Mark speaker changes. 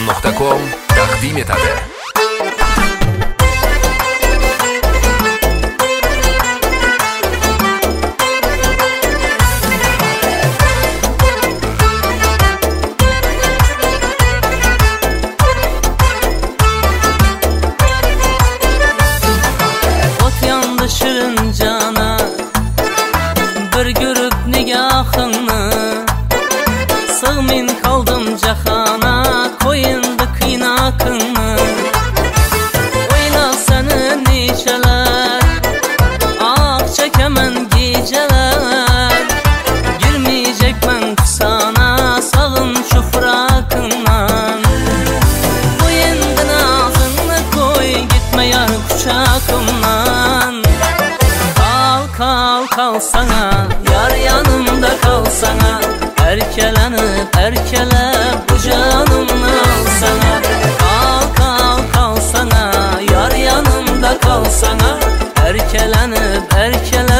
Speaker 1: Gmail.com taqdim etadi.
Speaker 2: Şirin cana bir görüp nigahını, sığmin kaldım cahana, koyundu kıynakını. Oyla seni niceler, ah çekemen geceler, girmeyecek ben kusana, sağın şu fırakından. Koyundun ağzını koy, gitme yar kucağımdan. Kal sana, yar yanımda kal sana, erkelenip erkelep bu canımı al sana. Kal sana, yar yanımda kal sana, erkelenip erkelep